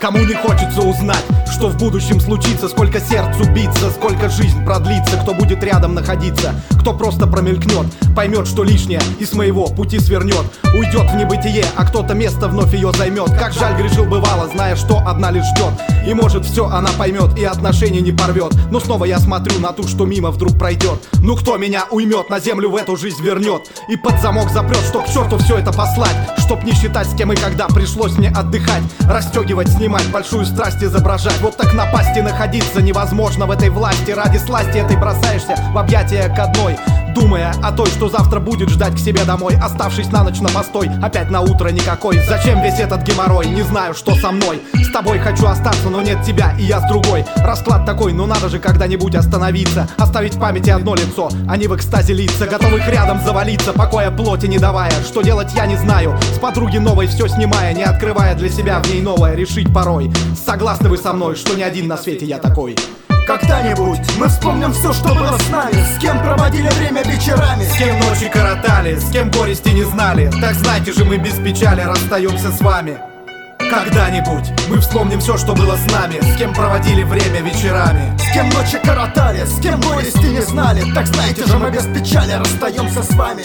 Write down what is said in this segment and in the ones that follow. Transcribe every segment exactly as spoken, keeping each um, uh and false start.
Кому не хочется узнать, что в будущем случится, сколько сердцу биться, сколько жизнь продлится, кто будет рядом находиться, кто просто промелькнет, поймет, что лишнее и с моего пути свернет, уйдет в небытие, а кто-то место вновь ее займет. Как жаль, грешил бывало, зная, что одна лишь ждет, и может все она поймет и отношения не порвет. Но снова я смотрю на ту, что мимо вдруг пройдет. Ну кто меня уймет, на землю в эту жизнь вернет и под замок запрет, чтоб к черту все это послать, чтоб не считать, с кем и когда пришлось мне отдыхать, расстегивать, снимать, большую страсть изображать. Вот так напасть и находиться невозможно в этой власти. Ради сласти этой бросаешься в объятия к одной, думая о той, что завтра будет ждать к себе домой, оставшись на ночь на постой, опять на утро никакой. Зачем весь этот геморрой? Не знаю, что со мной. С тобой хочу остаться, но нет тебя, и я с другой. Расклад такой, ну надо же когда-нибудь остановиться, оставить в памяти одно лицо, а не в экстазе лица, готовых рядом завалиться, покоя плоти не давая. Что делать я не знаю, с подруги новой все снимая, не открывая для себя в ней новое решить порой. Согласны вы со мной, что не один на свете я такой? Когда-нибудь мы вспомним все, что было с нами, с кем проводили время вечерами, с кем ночи коротали, с кем горести не знали. Так знайте же, мы без печали расстаемся с вами. Когда-нибудь мы вспомним все, что было с нами, с кем проводили время вечерами, с кем ночи коротали, с кем горести не знали. Так знаете же, мы без печали расстаемся с вами.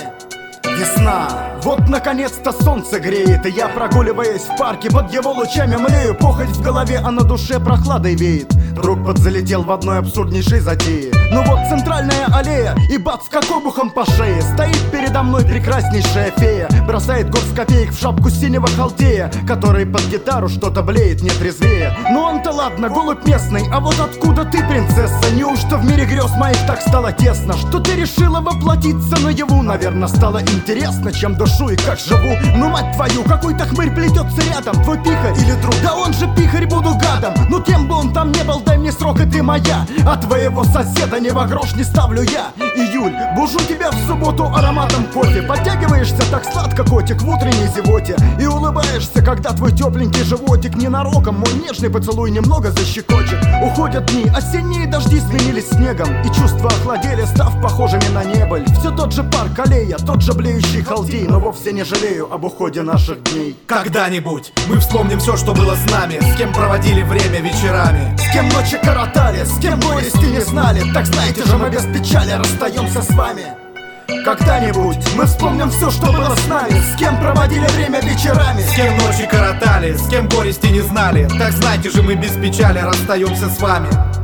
Весна, вот наконец-то солнце греет, и я, прогуливаясь в парке, под его лучами млею. Похоть в голове, а на душе прохладой веет. Друг подзалетел в одной абсурднейшей затее. Ну вот центральная аллея, и бац, как обухом по шее. Стоит передо мной прекраснейшая фея, бросает горсть копеек в шапку синего халдея, который под гитару что-то блеет, не трезвее. Ну он-то ладно, голубь местный, а вот откуда ты, принцесса? Неужто в мире грез моих так стало тесно, что ты решила воплотиться наяву? Наверное, стало интересно, чем дышу и как живу. Ну мать твою, какой-то хмырь плетется рядом, твой пихарь или друг? Да он же пихарь, буду гадом. Ну кем бы он там не был, дай мне срок, и ты моя. А твоего соседа ни во грош не ставлю я. Июль, бужу тебя в субботу ароматом кофе. Подтягиваешься так сладко, котик, в утренней зевоте, и улыбаешься, когда твой тепленький животик ненароком мой нежный поцелуй немного защекочет. Уходят дни, осенние дожди сменились снегом, и чувства охладели, став похожими на небыль. Все тот же парк, аллея, тот же блеющий халдей, но вовсе не жалею об уходе наших дней. Когда-нибудь мы вспомним все, что было с нами, с кем проводили время вечерами, с кем ночи коротали, с кем горести не знали. Так знаете же, мы без печали расстаемся с вами. Когда-нибудь мы вспомним все, что было с нами, с кем проводили время вечерами, с кем ночи коротали, с кем горести не знали. Так знайте же, мы без печали расстаемся с вами.